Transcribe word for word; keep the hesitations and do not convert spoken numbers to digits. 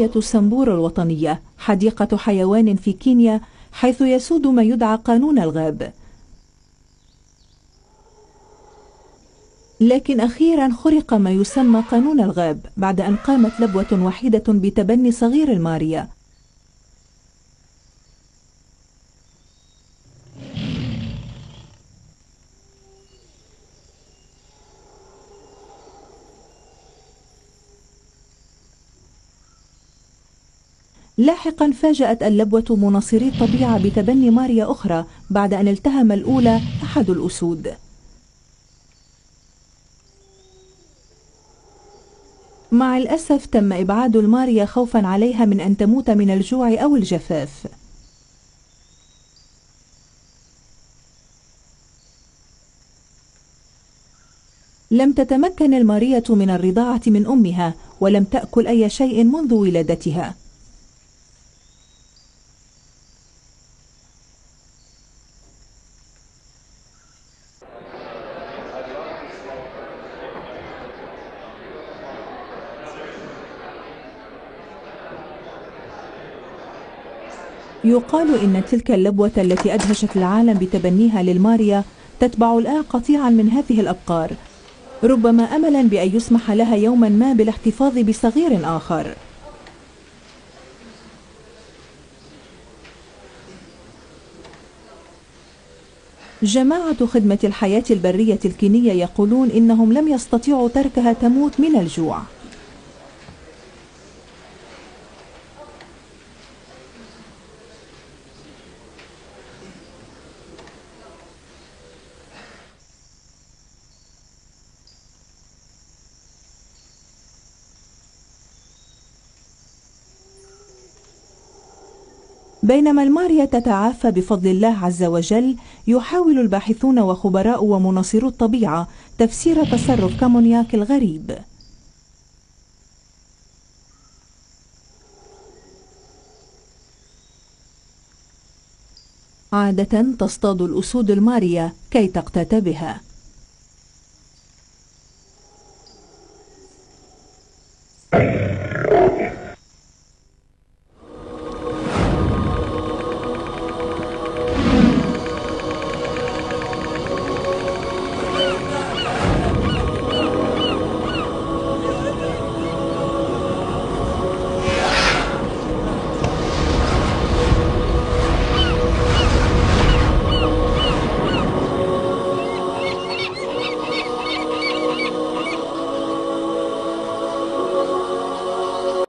ولاية سمبور الوطنية حديقة حيوان في كينيا، حيث يسود ما يدعى قانون الغاب. لكن أخيرا خرق ما يسمى قانون الغاب بعد أن قامت لبوة وحيدة بتبني صغير الماريا. لاحقا فاجأت اللبوة مناصري الطبيعة بتبني ماريا أخرى بعد أن التهم الأولى أحد الأسود. مع الأسف تم إبعاد الماريا خوفا عليها من أن تموت من الجوع أو الجفاف. لم تتمكن المارية من الرضاعة من أمها، ولم تأكل أي شيء منذ ولادتها. يقال إن تلك اللبوة التي أدهشت العالم بتبنيها للماريا تتبع الآن قطيعا من هذه الأبقار، ربما أملا بأن يسمح لها يوما ما بالاحتفاظ بصغير آخر. جماعة خدمة الحياة البرية الكينية يقولون إنهم لم يستطيعوا تركها تموت من الجوع. بينما الماريا تتعافى بفضل الله عز وجل، يحاول الباحثون وخبراء ومناصرو الطبيعة تفسير تصرف كامونياك الغريب. عادة تصطاد الأسود الماريا كي تقتات بها.